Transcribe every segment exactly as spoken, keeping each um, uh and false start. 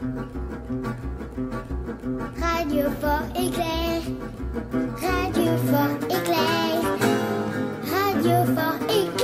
Radio Fort Éclair, Radio Fort Éclair, Radio Fort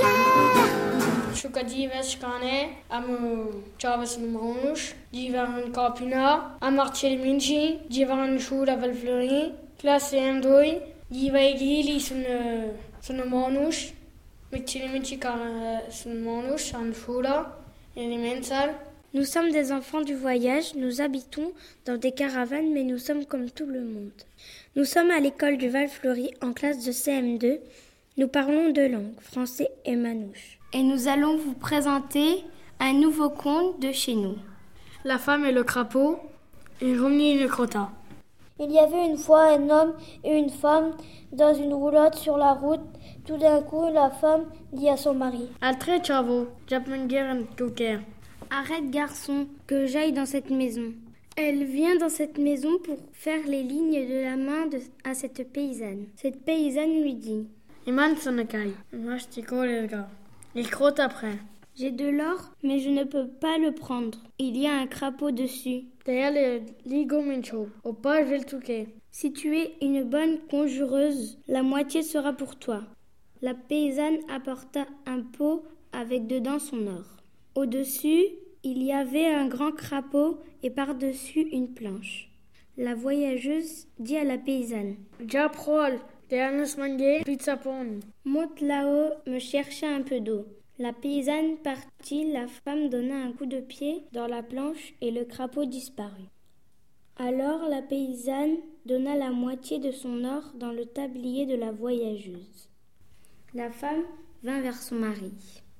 Éclair. Shuka dives cane, amu Chavas Numanush, Divan Capuna, Amartiel Minchi, Divan Shura Valfleury, classe M deux, Diva Egili sun sun Manush, Mitchell Minchi sun Manush, an Shura, Elemental. Nous sommes des enfants du voyage, nous habitons dans des caravanes, mais nous sommes comme tout le monde. Nous sommes à l'école du Val-Fleury en classe de C M deux. Nous parlons deux langues, français et manouche. Et nous allons vous présenter un nouveau conte de chez nous. La femme et le crapaud, et Romney et le crottat. Il y avait une fois un homme et une femme dans une roulotte sur la route. Tout d'un coup, la femme dit à son mari: Altre chavo, Japmanger Tuker. Arrête garçon, que j'aille dans cette maison. Elle vient dans cette maison pour faire les lignes de la main de, à cette paysanne. Cette paysanne lui dit: Iman sonakai, mastiko le gars. Il crotte après. J'ai de l'or, mais je ne peux pas le prendre. Il y a un crapaud dessus. Derrière le ligo mincho, au pas je vais le touquer. Si tu es une bonne conjureuse, la moitié sera pour toi. La paysanne apporta un pot avec dedans son or. Au-dessus, il y avait un grand crapaud et par-dessus une planche. La voyageuse dit à la paysanne: Japrol, derrière mange pizza pon. Monte là-haut, me chercher un peu d'eau. La paysanne partit, la femme donna un coup de pied dans la planche et le crapaud disparut. Alors la paysanne donna la moitié de son or dans le tablier de la voyageuse. La femme vint vers son mari.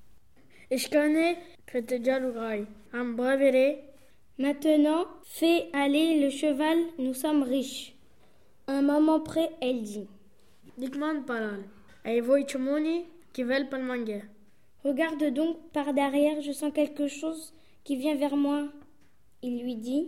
Je connais que tu déjà l'oreille. Un brevet. Maintenant, fais aller le cheval, nous sommes riches. Un moment près, elle dit: Dites-moi parole. Et vous, Chumoni, qui veulent pas le manger. Regarde donc par derrière, je sens quelque chose qui vient vers moi. Il lui dit: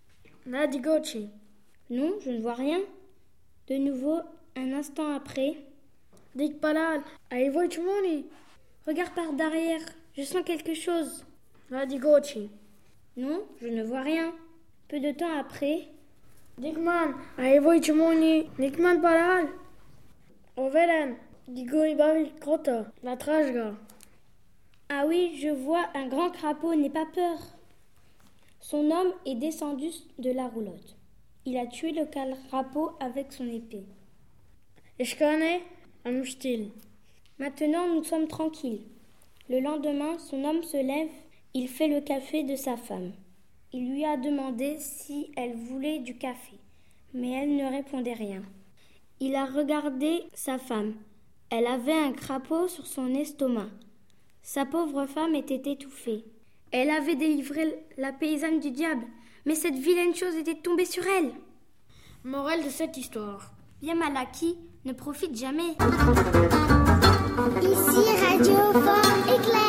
Nadigochi. Non, je ne vois rien. De nouveau, un instant après: Dites pas et vous, Chumoni. Regarde par derrière, je sens quelque chose. Nadigochi. Non, je ne vois rien. Peu de temps après: Dickman, et vous, Chumoni. Dickman parole. Overen, digo ibavi krota, la trajga. Ah oui, je vois un grand crapaud, n'aie pas peur. Son homme est descendu de la roulotte. Il a tué le crapaud avec son épée. Je connais un style. Maintenant, nous sommes tranquilles. Le lendemain, son homme se lève, il fait le café de sa femme. Il lui a demandé si elle voulait du café, mais elle ne répondait rien. Il a regardé sa femme. Elle avait un crapaud sur son estomac. Sa pauvre femme était étouffée. Elle avait délivré la paysanne du diable, mais cette vilaine chose était tombée sur elle. Morale de cette histoire: bien mal acquis ne profite jamais. Ici Radio Fort Éclair.